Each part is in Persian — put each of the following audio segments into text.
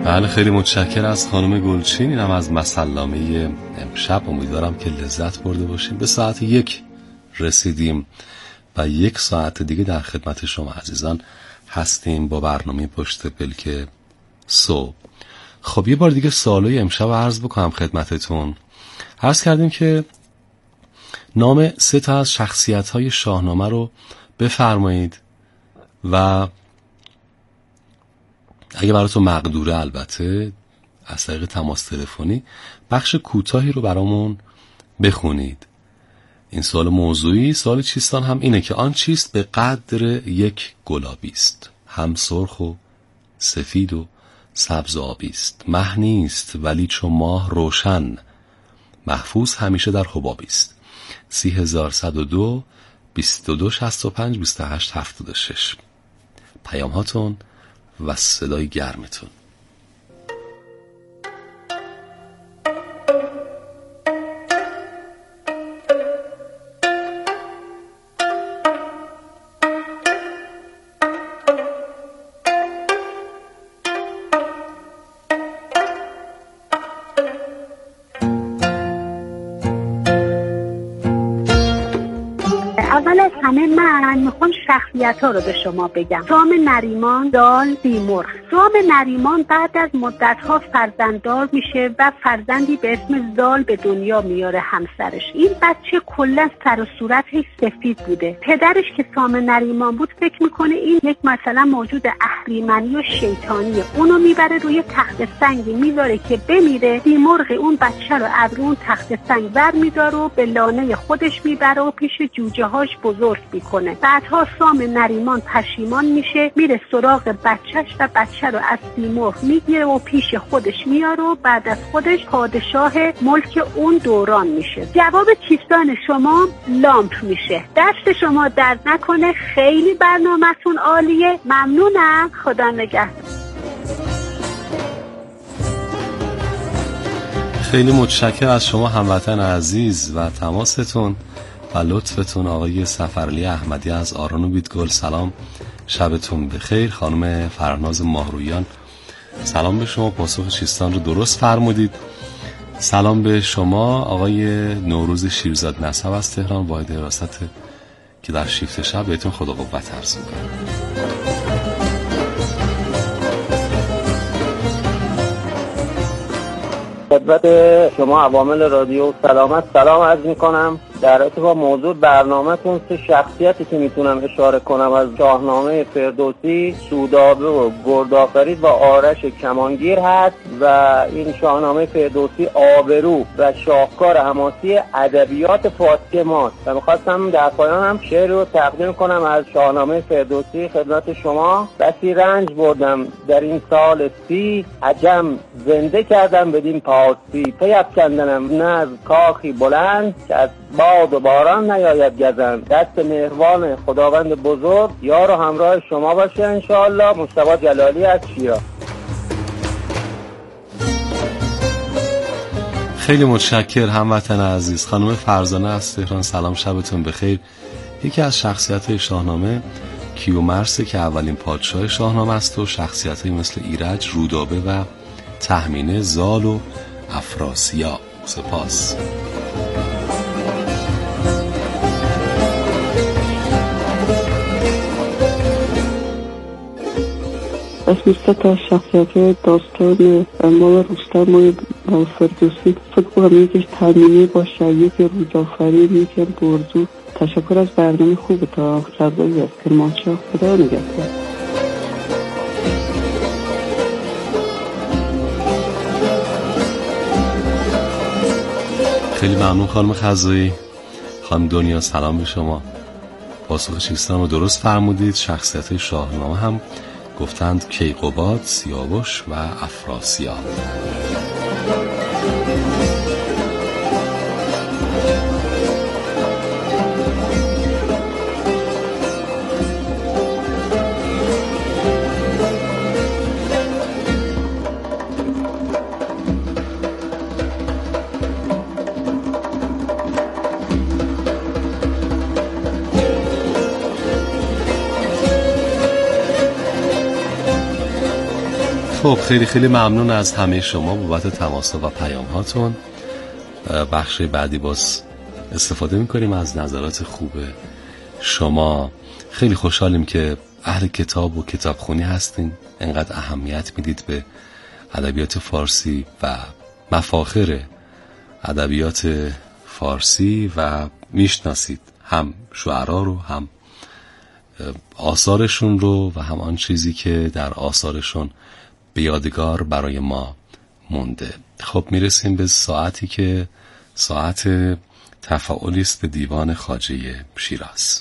بله، خیلی متشکر از خانم گلچین. اینم از مسلمه امشب. امیدوارم که لذت برده باشیم. به ساعت 1 رسیدیم و 1 ساعت دیگه در خدمت شما عزیزان هستیم با برنامه پشت پلک صبح. خب یه بار دیگه سوالای امشب عرض بکنم خدمتتون. عرض کردیم که نام 3 تا از شخصیت‌های شاهنامه رو بفرمایید و اگه براتون مقدوره البته از طریق تماس تلفنی بخش کوتاهی رو برامون بخونید. این سوال موضوعی. سوال چیستان هم اینه که آن چیست به قدر یک گلابی است، هم سرخ و سفید و سبز و آبی است، مه نیست ولی چو ماه روشن، محفوظ همیشه در حبابی است. 3102 2265 2876. پیام هاتون و صدای گرمتون. اول از همه من میخوام شخصیت ها رو به شما بگم. سام نریمان، زال، سیمرغ. سام نریمان بعد از مدت ها فرزنددار میشه و فرزندی به اسم زال به دنیا میاره همسرش. این بچه کلا سر و صورتش سفید بوده. پدرش که سام نریمان بود فکر میکنه این یک مثلا موجود اهریمنی و شیطانیه. اونو میبره روی تخت سنگی میذاره که بمیره. سیمرغ اون بچه رو از اون تخت سنگ برمیداره و به لانه خودش میبره و پیش جوجه هاش بزرگ میکنه. بعدها سام نریمان پشیمان میشه، میره سراغ بچهش و بچه رو از سیمرغ میگیره و پیش خودش میاره و بعد از خودش پادشاه ملک اون دوران میشه. جواب چیستان شما لامپ میشه. دست شما درد نکنه، خیلی برنامه‌تون عالیه. ممنونم. خدا نگهدار. خیلی متشکر از شما هموطن عزیز و تماستون و لطفتون. آقای سفرعلی احمدی از آران و بیدگل سلام، شبتون بخیر. خانم فرناز ماهرویان سلام به شما، پاسخ چیستان رو درست فرمودید. سلام به شما آقای نوروز شیرزاد نسب از تهران، واحد حراست که در شیفت شب. بهتون خدا قوت عرض می‌کنم. خدمت شما عوامل رادیو سلامت سلام عرض میکنم. در رابطه با موضوع برنامه‌تون 3 شخصیتی که میتونم اشاره کنم از شاهنامه فردوسی، سودابه و گردآفرید و آرش کمانگیر هست و این شاهنامه فردوسی آبرو و شاهکار حماسی ادبیات فارسی ماست و میخواستم در پایان هم شعر رو تقدیم کنم از شاهنامه فردوسی خدمت شما. بسی رنج بردم در این سال 30، عجم زنده کردم بدین پارسی، پیفکندنم نه از کاخی بلند که از باد و باران نیاید گزند. دست مهربان خداوند بزرگ یار و همراه شما باشه انشاءالله. مصطفی جلالی از شیراز. خیلی متشکر هموطن عزیز. خانم فرزانه از تهران سلام، شبتون بخیر. یکی از شخصیت‌های شاهنامه کیومرث که اولین پادشاه شاهنامه است و شخصیت‌هایی مثل ایرج، رودابه و تهمینه، زال و افراسیاب. سپاس. از 20 تا شخصیت داستان مال رستم و فردوسی فکر کنم یکیش تهمینه باشه، یکی رودآفرین، یکی برزو. تشکر از برنامه خوب تا سرزایی از کرمانشاه. خدا نگهدار. خیلی ممنون خانم خزایی. خانم دنیا سلام به شما، پاسخ چیستان رو درست فرمودید. شخصیت شاهنامه هم گفتند کیقباد، سیاوش و افراسیاب. خب خیلی خیلی ممنون از همه شما بابت تماس‌ها و پیام هاتون. بخش بعدی باز استفاده میکنیم از نظرات خوب شما. خیلی خوشحالیم که اهل کتاب و کتابخونی هستین، انقدر اهمیت میدید به ادبیات فارسی و مفاخر ادبیات فارسی و میشناسید هم شعرا رو، هم آثارشون رو و هم آن چیزی که در آثارشون به یادگار برای ما مونده. خب میرسیم به ساعتی که ساعت تفاعلی است به دیوان خواجه شیراز.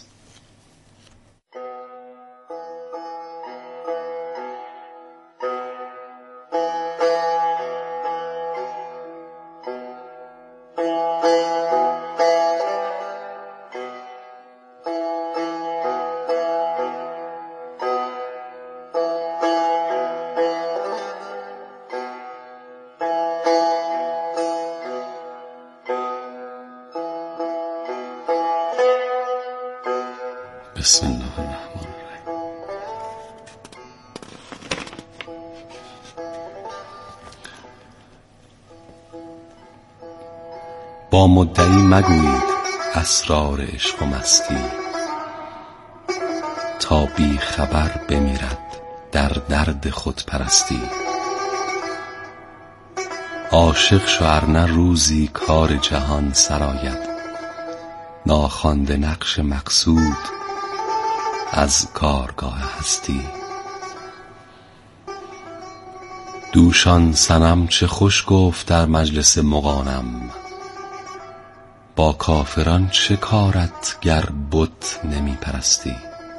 بسم الله الرحمن الرحیم. با مدعی مگویید اسرار عشق و مستی، تا بی خبر بمیرد در درد خود پرستی. عاشق شو ارنه روزی کار جهان سراید، ناخوانده نقش مقصود از کارگاه هستی. دوشان صنم چه خوش گفت در مجلس مغانم، با کافران چه کارت گر بت نمی پرستی.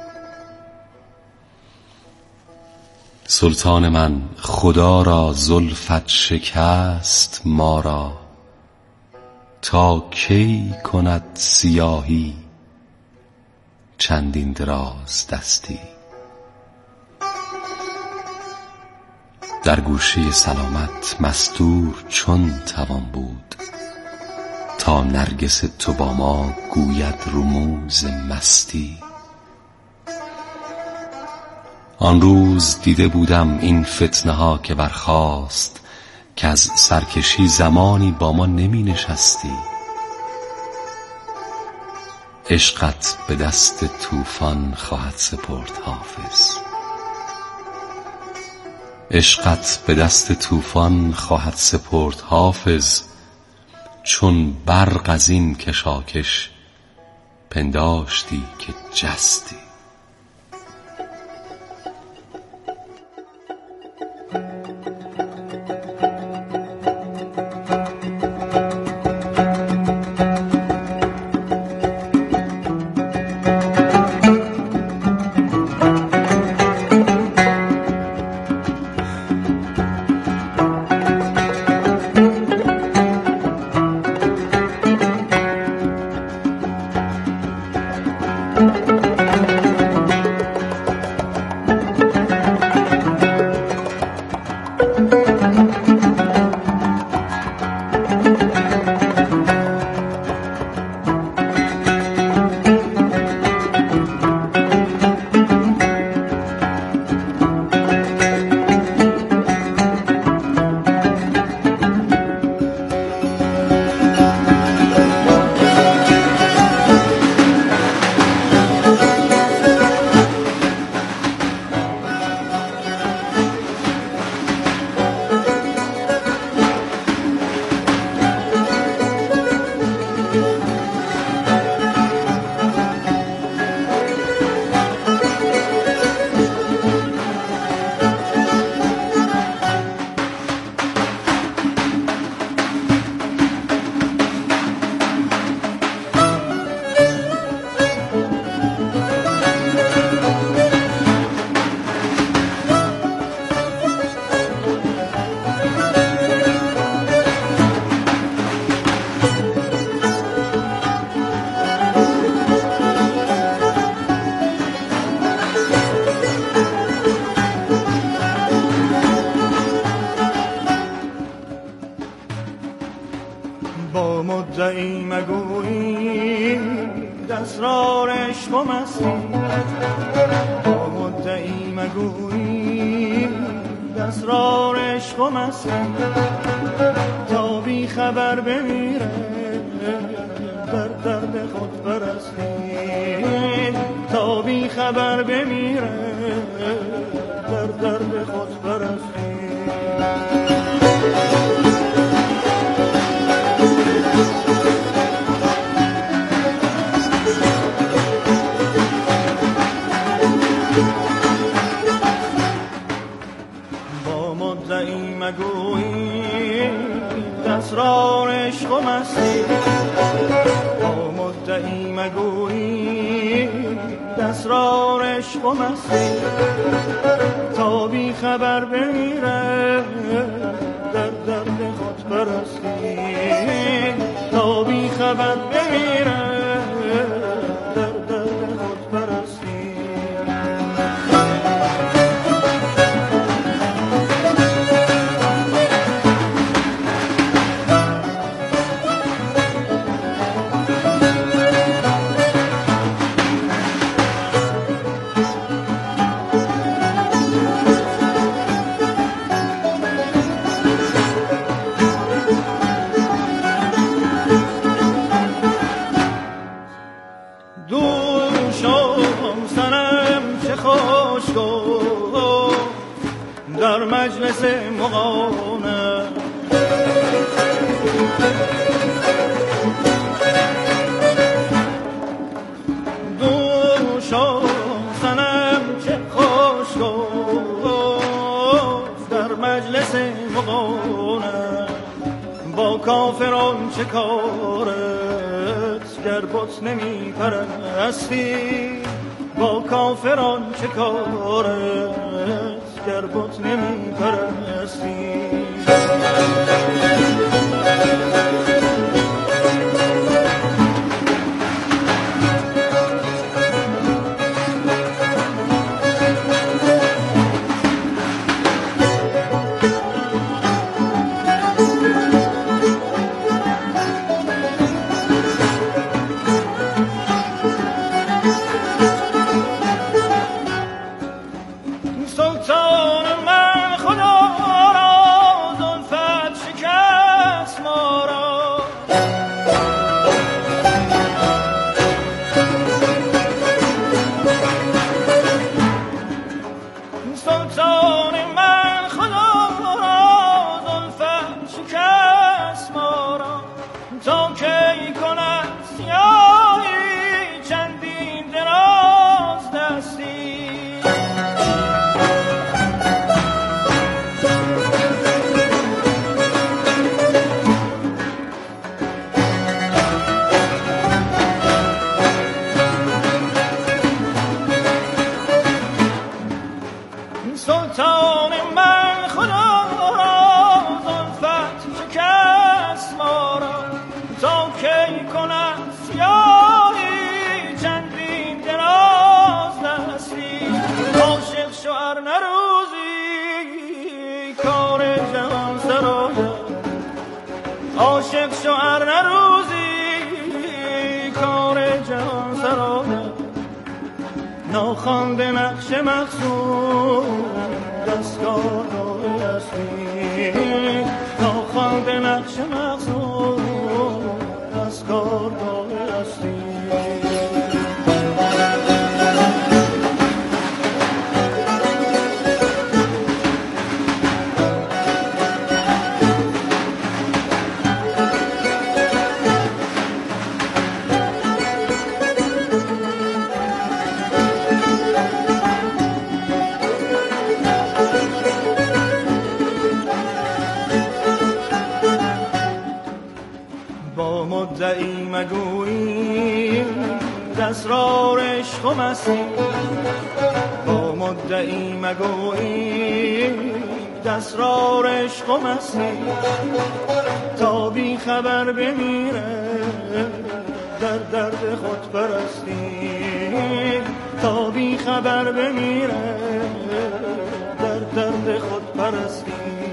سلطان من خدا را زلفت شکست ما را، تا کی کند سیاهی چندین دراز دستی. در گوشه سلامت مستور چون توان بود، تا نرگس تو با ما گوید رموز مستی. آن روز دیده بودم این فتنه ها که برخاست، که از سرکشی زمانی با ما نمی نشستی. عشقت به دست طوفان خواهد سپرد حافظ، عشقت به دست طوفان خواهد سپرد حافظ. چون برق از این کشاکش پنداشتی که جستی. با مدعی مگویی اسرار عشق و مستی، با مدعی مگویی اسرار عشق و مستی تا بی خبر بمیره در درد خود پرستی تا بی خبر بمیره در درد خود پرستی. مگویی اسرار عشق و مستی با مدعی مگویی اسرار عشق و مستی تا بی خبر بمیره در درد خود پرستی تا بی خبر بمیره در درد خود پرستی. در مجلس مغانه دوشا سنم چه خوش گفت در مجلس مغانه با کافران چه کارت گر بت نمی پرستی با کافران چه کارت گر بت نمی پرستی. عاشق شوهر نروزی کار جهان سراده ناخوانده نقش مقصود دستگاه هستی ناخوانده نقش مقصود دستگاه هستی. مدعی مگویی اسرار عشق و مستی با مدعی مگویی اسرار عشق و مستی تا بی خبر بمیره در درد خود پرستی تا بی خبر بمیره در درد خود پرستی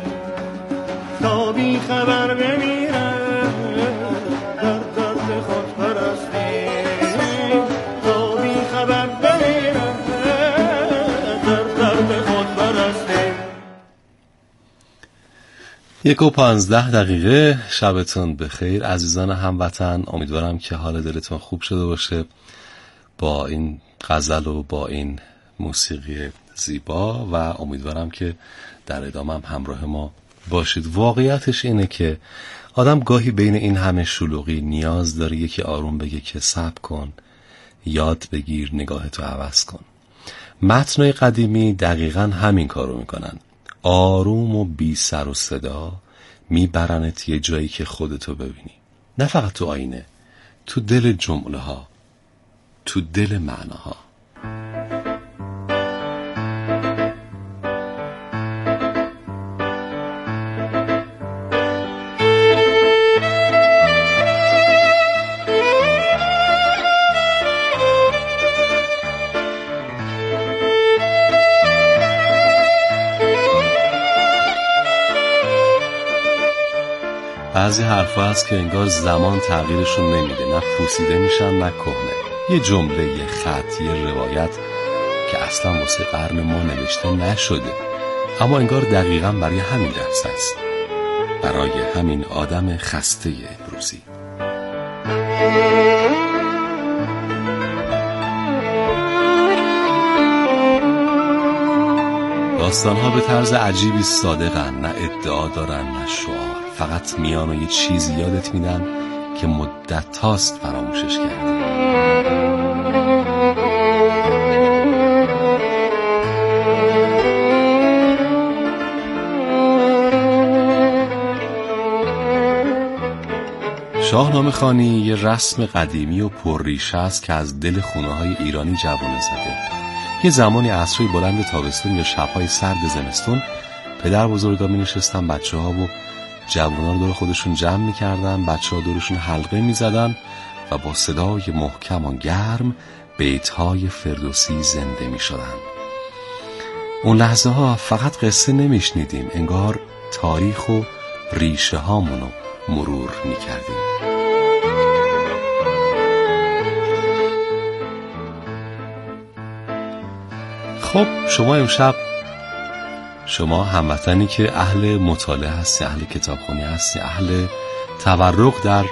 تا بی خبر بمیره در درد خود پرستی تا بی خبر بمیره در درد خود پرستی. 1:15 شبتون بخیر عزیزان هموطن. امیدوارم که حال دلتون خوب شده باشه با این غزل و با این موسیقی زیبا و امیدوارم که در ادامه هم همراه ما باشید. واقعیتش اینه که آدم گاهی بین این همه شلوغی نیاز داره یکی آروم بگه که صبر کن، یاد بگیر، نگاهتو عوض کن. متنای قدیمی دقیقاً همین کارو میکنن. آروم و بی سر و صدا میبرنت یه جایی که خودتو ببینی، نه فقط تو آینه، تو دل جمله ها، تو دل معناها. بعضی حرفا هست که انگار زمان تغییرشون نمیده، نه پوسیده میشن نه کهنه. یه جمله، یه خط، یه روایت که اصلا واسه قرن ما نوشته نشده، اما انگار دقیقاً برای همین لحظه است، برای همین آدم خسته امروزی. داستانها به طرز عجیبی صادقن، نه ادعا دارن نه شعار، فقط میان و یه چیزی یادت میدن که مدت هاست فراموشش کردی. شاهنامه خوانی یه رسم قدیمی و پرریشه است که از دل خونه‌های ایرانی جوانه زده. یه زمانی عصرهای بلند تابستون یا شب‌های سرد زمستون پدر بزرگا می نشستن بچه‌ها و جوونا رو دور خودشون جمع می‌کردن، بچه‌ها دورشون حلقه می‌زدن و با صدای محکم و گرم بیت‌های فردوسی زنده می‌شدن. اون لحظه ها فقط قصه نمی‌شنیدیم، انگار تاریخ و ریشه هامونو مرور می‌کردیم. خب شما امشب، شما هموطنی که اهل مطالعه هستی، اهل کتابخوانی هستی، اهل تورق در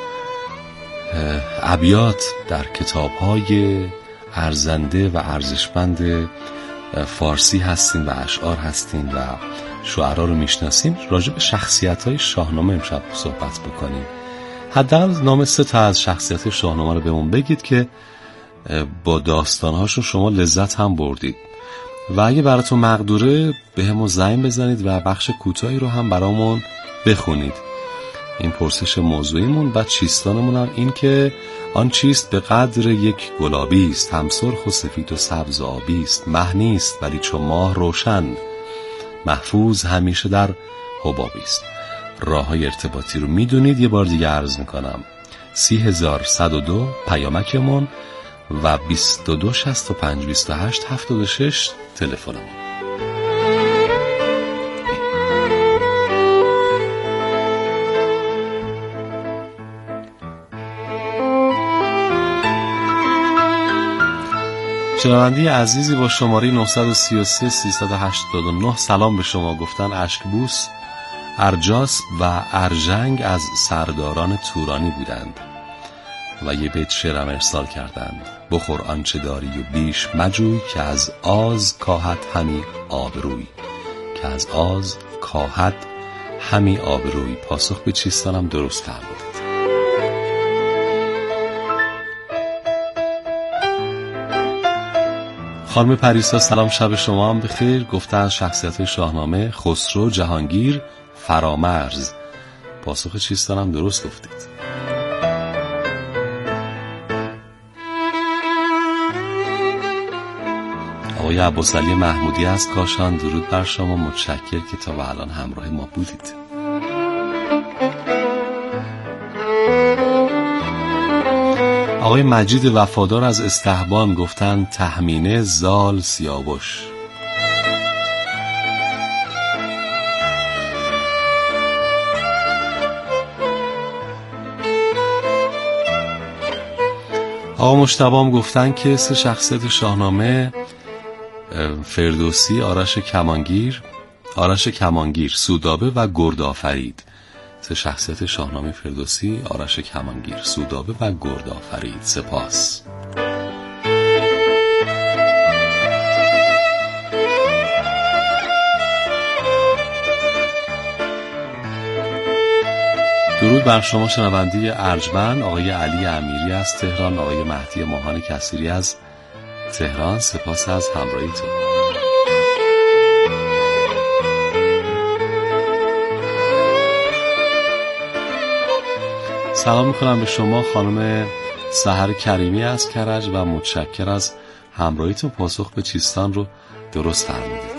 ابیات، در کتاب‌های ارزنده و ارزشمند فارسی هستین و اشعار هستین و شعرا رو میشناسین، راجع به شخصیت‌های شاهنامه امشب صحبت بکنیم. حداقل نام 3 تا از شخصیت شاهنامه رو بهمون بگید که با داستان‌هاشون شما لذت هم بردید و اگه براتون مقدوره به همون زنگ بزنید و بخش کوتاهی رو هم برامون بخونید. این پرسش موضوعیمون و چیستانمون هم این که آن چیست به قدر یک گلابی است، هم سرخ و سفید و سبز و آبی است، مه نیست ولی چو ماه روشن، محفوظ همیشه در حبابی است. راه‌های ارتباطی رو میدونید، یه بار دیگه عرض میکنم. 30102 پیامکمون و 22652876 تلفنمون. شنونده عزیزی با شماره 933 389 سلام به شما گفتن. اشکبوس، ارجاس و ارژنگ از سرداران تورانی بودند و یه بیت شعرم ارسال کردند. بخور آنچه داری و بیش مجوی، که از آز کاهد همی آبروی، که از آز کاهد همی آبروی. پاسخ به چیستانم درست فرمودید. خانم پریسا سلام، شب شما هم بخیر. گفتن شخصیت شاهنامه خسرو، جهانگیر، فرامرز. پاسخ چیستانم درست گفتید. آقای عباسعلی محمودی از کاشان، درود بر شما، متشکر که تا و الان همراه ما بودید. آقای مجید وفادار از استحبان گفتن تهمینه، زال، سیاوش. آقا مجتبی گفتن که 3 شخصیت شاهنامه، فردوسی، آرش کمانگیر آرش کمانگیر، سودابه و گردآفرید. 3 شخصیت شاهنامه فردوسی: آرش کمانگیر، سودابه و گردآفرید. سپاس. درود بر شما شنونده ارجمند، آقای علی امیری از تهران، آقای مهدی ماهان کثیری از تهران. سپاس از همراهیتون. سلام میکنم به شما خانم سحر کریمی از کرج و متشکر از همراهیتون. پاسخ به چیستان رو درست فرمودید.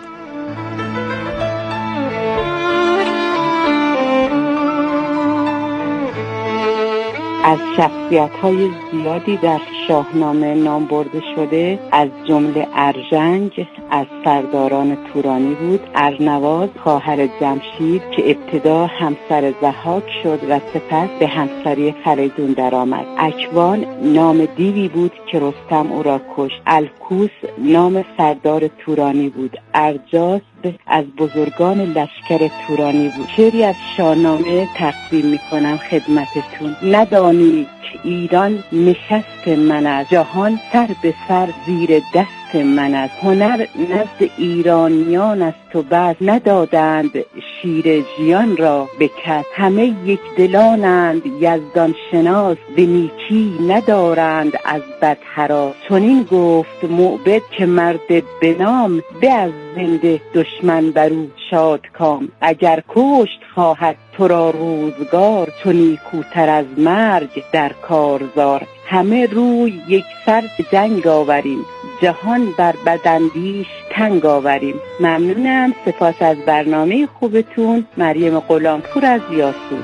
از شخصیت‌های زیادی در شاهنامه نام برده شده، از جمله ارژنگ از سرداران تورانی بود، ارنواز خواهر جمشید که ابتدا همسر ضحاک شد و سپس به همسری فریدون درآمد، اکوان نام دیوی بود که رستم او را کشت، الکوس نام سردار تورانی بود، ارجاس از بزرگان لشکر تورانی بود. شعری از شاهنامه تقدیم میکنم خدمتتون. ندانی که ایران نشست من است، جهان سر به سر زیر دست من است، هنر نزد ایرانیان است و بس، ندادند شیر ژیان را به کس، همه یک دلانند یزدان شناس، به نیکی ندارند از بد هراس، چنین گفت موبد که مرد به نام، به از زنده دشمن برو شاد کام، اگر کشت خواهد تو را روزگار، چو نیکوتر از مرگ در کارزار، همه روی یک سر جنگ آوریم، جهان بر بداندیش تنگ آوریم. ممنونم. سپاس از برنامه خوبتون. مریم غلامپور از یاسوج.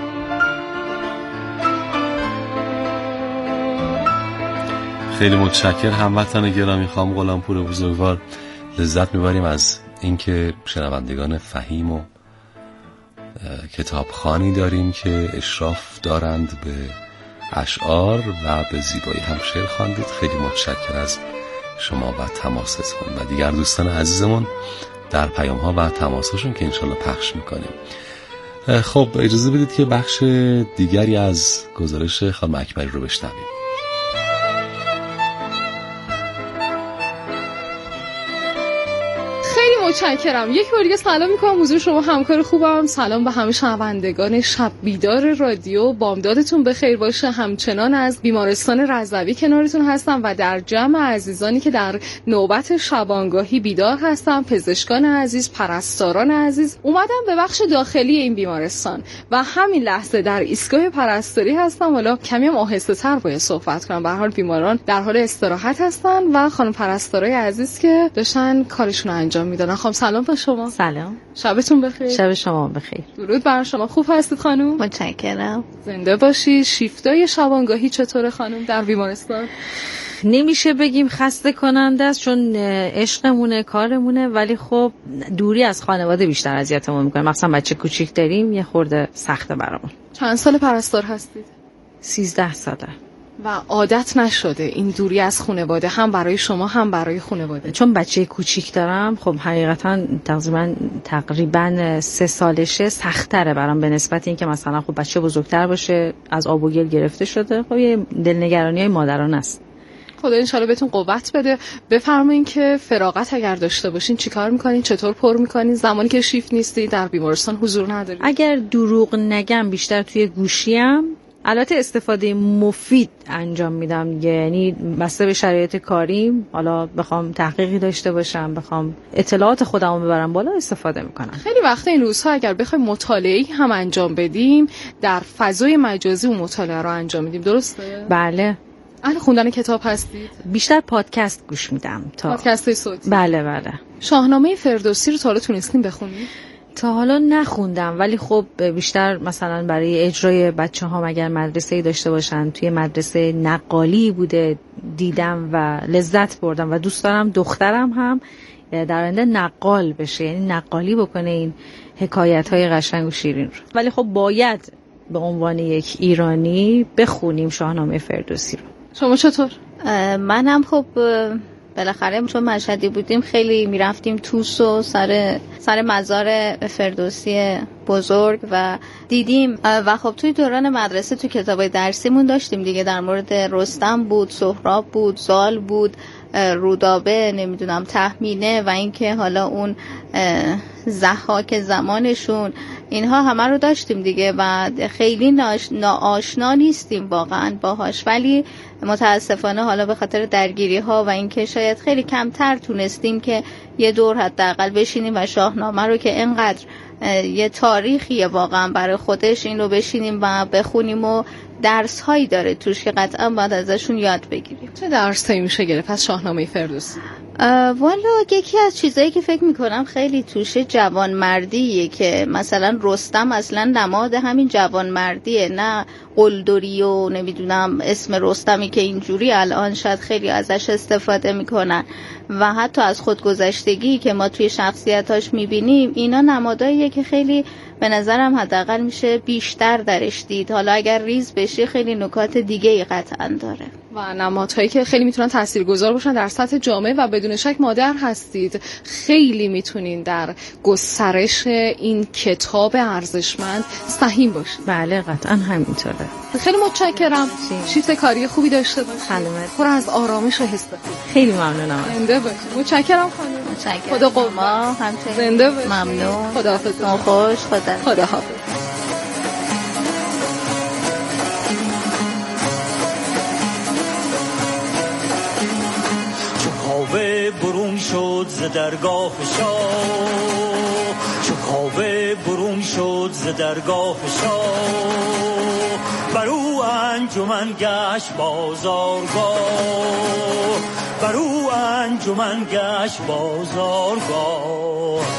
خیلی متشکر هموطن گرامی خانم غلامپور بزرگوار. لذت میبریم از اینکه شنوندگان فهیم و کتابخوانی داریم که اشراف دارند به اشعار و به زیبایی هم شعر خواندید. خیلی متشکر از شما و تماستون و دیگر دوستان عزیزمون در پیام ها و تماسشون که انشالله پخش میکنیم. خب اجازه بدید که بخش دیگری از گزارش خانم اکبری رو بشنویم. متشکرم. یک بار دیگه سلام میکنم حضور شما همکار خوبم. سلام به همه شنوندگان شب بیدار رادیو. بامدادتون بخیر باشه. همچنان از بیمارستان رضوی کنارتون هستم و در جمع عزیزانی که در نوبت شبانگاهی بیدار هستم، پزشکان عزیز، پرستاران عزیز، اومدم به بخش داخلی این بیمارستان و همین لحظه در ایستگاه پرستاری هستم. حالا کمی هم آهسته‌تر باید صحبت کنم، به هر حال بیماران در حال استراحت هستن و خانم پرستارای عزیز که داشتن کارشون رو انجام میدادن. خانم سلام به شما. سلام. شبتون بخیر. شب شما بخیر. درود بر شما. خوب هستید خانم؟ متشکرم. زنده باشی. شیفتای شبانگاهی چطوره خانم در بیمارستان؟ نمیشه بگیم خسته کننده است چون عشقمونه، کارمونه، ولی خب دوری از خانواده بیشتر اذیتمون میکنه. مثلا بچه کوچیک داریم، یه خورده سخته برامون. چند سال پرستار هستید؟ 13 ساله. و عادت نشده این دوری از خانواده، هم برای شما هم برای خانواده؟ چون بچه کوچیک دارم، خب حقیقتا تقریبا 3 سالشه، سخت‌تره برام به نسبت اینکه مثلا خب بچه بزرگتر باشه، از آب و گل گرفته شده. خب یه دلنگرانی‌های مادران است. خدا انشالله بهتون قوت بده. بفرمایین که فراغت اگر داشته باشین چیکار میکنین؟ چطور پر میکنین زمانی که شیفت نیستی، در بیمارستان حضور ندارید؟ اگر دروغ نگم بیشتر توی گوشیم، البته استفاده مفید انجام میدم، یعنی بسته به شرایط کاریم، حالا بخوام تحقیقی داشته باشم، بخوام اطلاعات خودمو ببرم بالا، استفاده میکنم. خیلی وقتا این روزها اگر بخوایم مطالعه‌ای هم انجام بدیم، در فضای مجازی اون مطالعه رو انجام میدیم، درسته؟ بله. اهل خوندن کتاب هستید؟ بیشتر پادکست گوش میدم. پادکست صوتی؟ بله. شاهنامه فردوسی رو تا حالا تونستین بخونید؟ تا حالا نخوندم، ولی خب بیشتر مثلا برای اجرای بچه‌ها اگر مدرسه‌ای داشته باشن، توی مدرسه نقالی بوده دیدم و لذت بردم و دوست دارم دخترم هم در آینده نقال بشه، یعنی نقالی بکنه این حکایت‌های قشنگ و شیرین رو. ولی خب باید به عنوان یک ایرانی بخونیم شاهنامه فردوسی رو. شما چطور؟ منم خب بالاخره چون مشهدی بودیم خیلی میرفتیم توس و سر مزار فردوسی بزرگ و دیدیم و خب توی دوران مدرسه تو کتابای درسیمون داشتیم دیگه، در مورد رستم بود، سهراب بود، زال بود، رودابه، نمیدونم تهمینه و اینکه حالا اون ضحاک زمانشون، اینها همه رو داشتیم دیگه و خیلی آشنا نیستیم واقعا باهاش، ولی متاسفانه حالا به خاطر درگیری ها و اینکه شاید خیلی کمتر تونستیم که یه دور حداقل بشینیم و شاهنامه رو که اینقدر یه تاریخیه واقعا برای خودش، این رو بشینیم و بخونیم و درس هایی داره توش که قطعا باید ازشون یاد بگیریم. چه درس هایی میشه گرفت از شاهنامه فردوسی؟ والا یکی از چیزایی که فکر میکنم خیلی توشه جوانمردیه، که مثلا رستم اصلا نماد همین جوانمردیه، نه قلدری و نمیدونم اسم رستمی که اینجوری الان شاید خیلی ازش استفاده میکنن و حتی از خودگذشتگی که ما توی شخصیتاش میبینیم، اینا نماداییه که خیلی به نظرم حداقل میشه بیشتر درش دید. حالا اگر ریز بشه خیلی نکات دیگه ای قطعا داره و نمادهایی که خیلی میتونن تاثیرگذار باشن در سطح جامعه و بدون شک مادر هستید، خیلی میتونین در گسترش این کتاب ارزشمند سهیم باشید. بله قطعا همینطوره. خیلی متشکرم. شیفت کاری خوبی داشته باشید. سلامت. پر از آرامش و حس خوب. خیلی ممنونم. زنده باشید. متشکرم خانم. متشکرم. خدا قوت. ما همچنین زنده باشید. ممنون. خداحافظ. خوش. خداحافظ. کاوه برون شد ز درگاه شاه، چو کاوه برون شد ز درگاه شاه، بر او انجمن گشت بازارگاه، بر او انجمن گشت بازارگاه.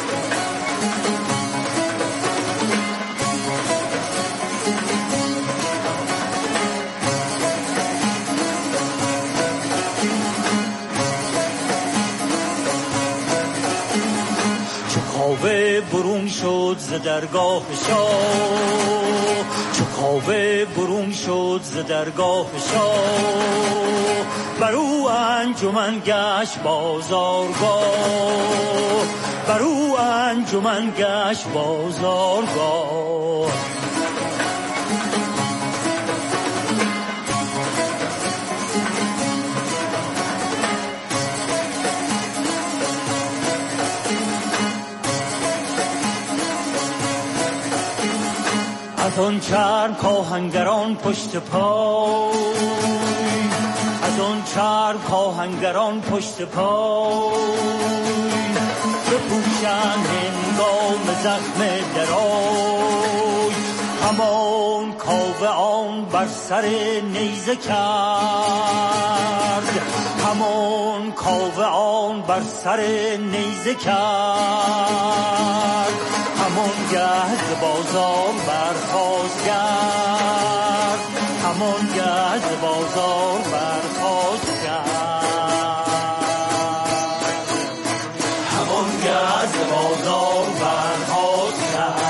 کاوه برون شد ز درگاه شاه، چو کاوه برون شد ز درگاه شاه، بر او انجمن گشت بازارگاه، بر او انجمن گشت بازارگاه. از آن چرم کاهنگران پشت پای، از آن چرم کاهنگران پشت پای، بپوشند هنگام زخم درای، همان کاوه آن بر سر نیزه کرد، همان کاوه آن بر سر نیزه کرد، همان گه بازار برخاست کرد، همان گه بازار برخاست کرد، همان گه بازار برخاست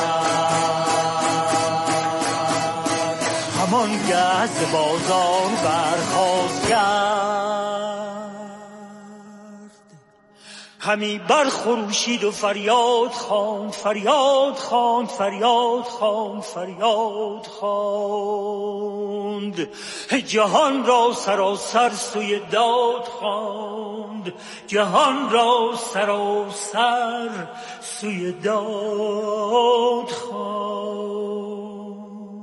کرد، همان گه بازار برخاست کرد. همی برخروشید و فریاد خواند، فریاد خواند، فریاد خواند، فریاد خواند، جهان را سراسر سوی داد خواند، جهان را سراسر سوی داد خواند.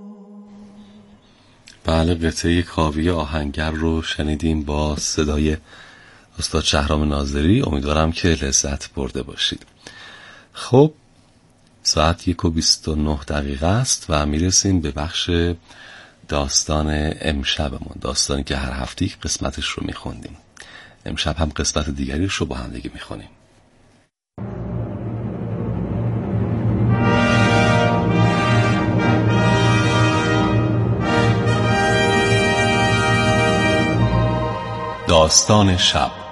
بله، قطعه کاوی آهنگر رو شنیدیم با صدای استاد شهرام ناظری. امیدوارم که لذت برده باشید. خب ساعت 1:29 است و میرسیم به بخش داستان امشبمون، داستانی که هر هفته یک قسمتش رو میخوندیم. امشب هم قسمت دیگریش رو با هم دیگه میخونیم. داستان شب.